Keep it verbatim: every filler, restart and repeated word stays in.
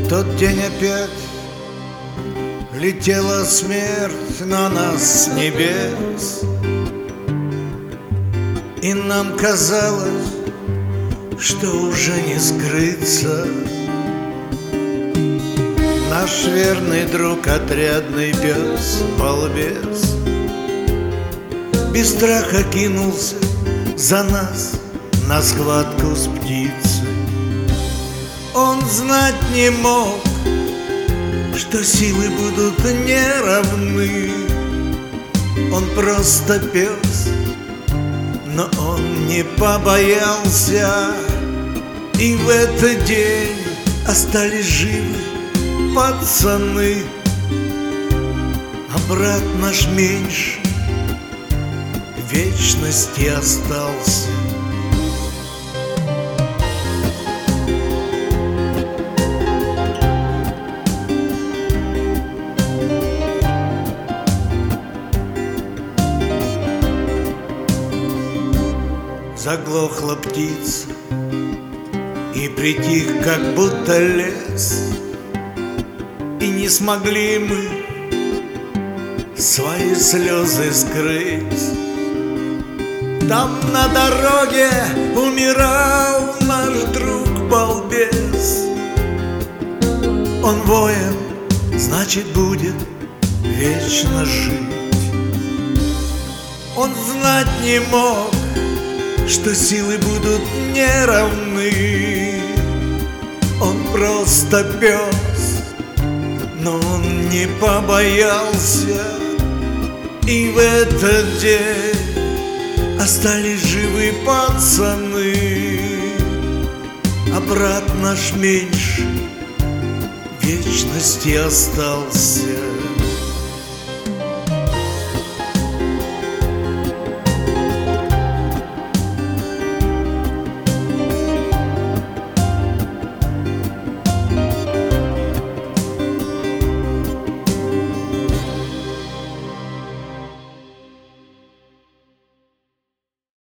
В тот день опять летела смерть на нас с небес, и нам казалось, что уже не скрыться. Наш верный друг, отрядный пес, балбес, без страха кинулся за нас на схватку с птицей. Он знать не мог, что силы будут неравны. Он просто пес, но он не побоялся. И в этот день остались живы пацаны, а брат наш меньше в вечности остался. Заглохла птица и притих, как будто лес, и не смогли мы свои слезы скрыть. Там на дороге умирал наш друг балбес. Он воин, значит, будет вечно жить. Он знать не мог, что силы будут неравны. Он просто пес, но он не побоялся. И в этот день остались живы пацаны, а брат наш меньше в вечности остался.